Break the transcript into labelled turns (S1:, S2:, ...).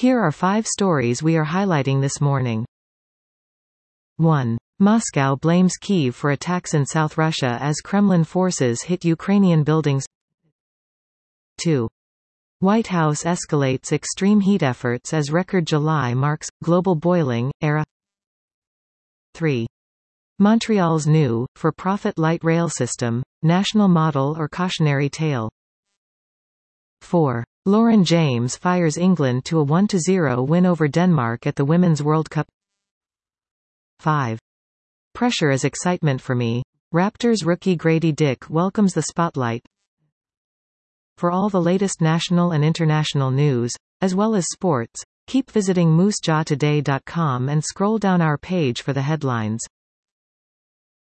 S1: Here are 5 stories we are highlighting this morning. 1. Moscow blames Kyiv for attacks in South Russia as Kremlin forces hit Ukrainian buildings. 2. White House escalates extreme heat efforts as record July marks global boiling era. 3. Montreal's new, for-profit light rail system, national model or cautionary tale. 4. Lauren James fires England to a 1-0 win over Denmark at the Women's World Cup. 5. Pressure is excitement for me. Raptors rookie Grady Dick welcomes the spotlight. For all the latest national and international news, as well as sports, keep visiting moosejawtoday.com and scroll down our page for the headlines.